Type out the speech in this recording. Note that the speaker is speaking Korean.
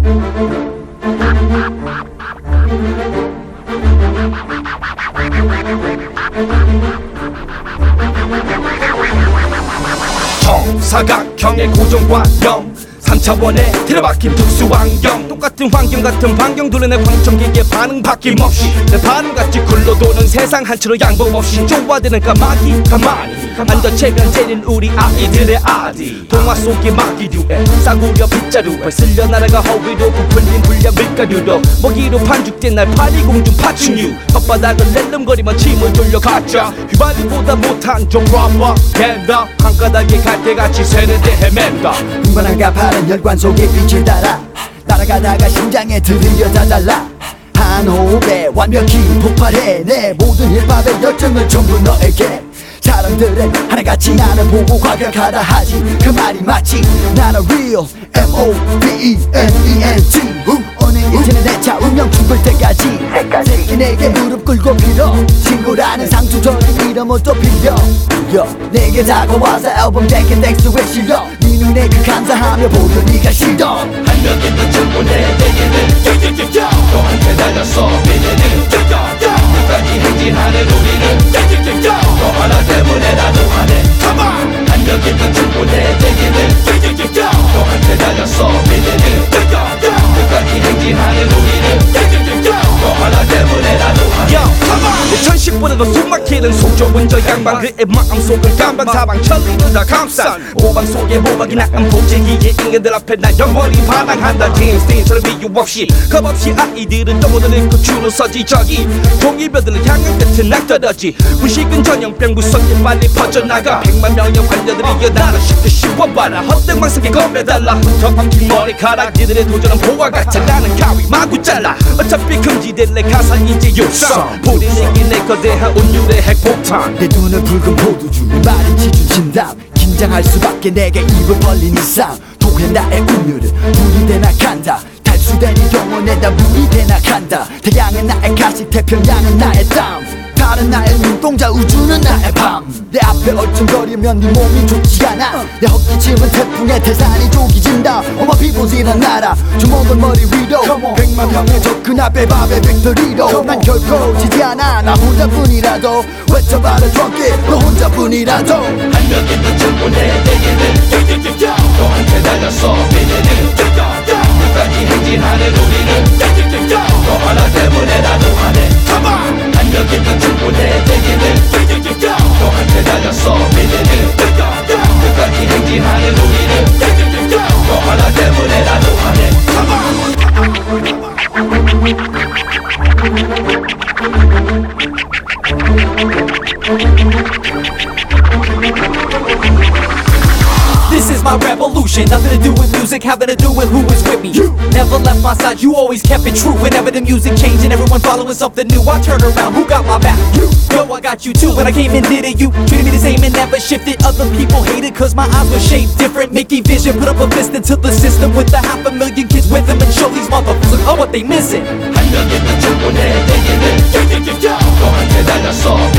정사각형의 고정관념 3차원의 틀어박힌 특수환경 똑같은 환경 같은 반경 둘러내 광청기계 반응 바뀜없이 내 반응같이 굴러도는 세상 한치로 양보 없이 좁아드는 까마귀 가만히 앉아채면 되는 우리 아이들의 아디 동화 속의 마귀류에 싸구려 빗자루에 쓸려 날아가 허위로 부풀린 불량 밀가루로 먹이로 반죽된 날 파리공중 파충류 혓바닥을 낼름거리며 침을 돌려가자 휘발유보다 못한 종라마 겐다 한가닥에 갈대같이 새는데 헤맨다 흥분한가 파란 혈관 속에 빛을 따라 날아가다가 심장에 들이려다달라 한 호흡에 완벽히 폭발해 내 모든 힙합의 열정을 전부 너에게 사람들은 하나같이 나를 보고 과격하다 하지 그 말이 맞지 나는 real M-O-V-E-N-E-N-T 오늘 이틀은 내 차 운명 죽을 때까지 새끼 내게 무릎 꿇고 빌어 친구라는 상투적인 이름을 또 빌려 내게 다가와서 앨범 댕긴 덱스에 실려 네 눈에 그 감사하며 보여 네가 싫어 한 명의 또 충분해 되기는 너한테 달렸어 비리는 끝까지 행진하는 우리는 너 하나 때문에 나도 화내 한 명의 또 충분해 되기는 너한테 달렸어 비리는 끝까지 행진하는 우리는 너 하나 때문에 나도 화내 2010보다도 숨막히는 속좁은 저 양반 그의 마음속은 깜방사방 천리는 다 감싼 모방 속에 모방이 나은 보재기의 인간들 앞에 난 영원히 반항한다 제임스 딘처럼 이유 없이 겁없이 아이들은 영혼을 잃고 줄을 서지 저기 종이벼들은 향한 끝은 낙떨어지 무식은 전염병 무섭게 빨리 퍼져나가 100만 명의 환자들이 나를 쉽게 씌워봐라 헛등망석에 겁내달라 덮어킨 머리카락 니들의 도전은 보와 같아 나는 가위 마구 잘라 어차피 금지될 내 가사 이제 육성 뿌리내기 내 거대한 운율의 핵폭탄 내 눈을 붉은 포도주 말은 지준 진담 긴장할 수밖에 내게 입을 벌린 이상 도해 나의 운율은 불이 되나 간다 탈수된 이 영혼에 다 물이 되나 간다 태양은 나의 가시 태평양은 나의 땀 다른 나의 눈동자 우주는 나의 밤 내 앞에 얼쩡거리면 네 몸이 좋지 않아 내 헛기침은 태풍에 태산이 조기진다 All my people's 일어나라 주먹은 머리 위로 100만 명의 적그 앞에 밥의 빅토리로 난 결코 지지 않아 나 혼자뿐이라도 외쳐봐라 drunk 너 혼자뿐이라도 한 명의 또 충분해 되기는 너한테 달렸어 비리는 끝까지 행진하는 우리는 너 하나 때문에 나도 화내 한 명의 또 충분해 되기는 너한테 달렸어 비리는 끝까지 행진하는 우리는 너 하나 때문에 나도 This is my revolution, nothing to do with music, having to do with who is with me. You never left my side, you always kept it true. Whenever the music changed and everyone following something new, I turn around, who got my back? You, yo, I got you too. When I came and did it, you treated me the same and never shifted. Other people hated cause my eyes were shaped different. Mickey Vision put up a fist into the system with 500,000 kids with him and show these motherfuckers, oh, what they missing. 한 명의 또 충분해 되기는 너한테 달렸어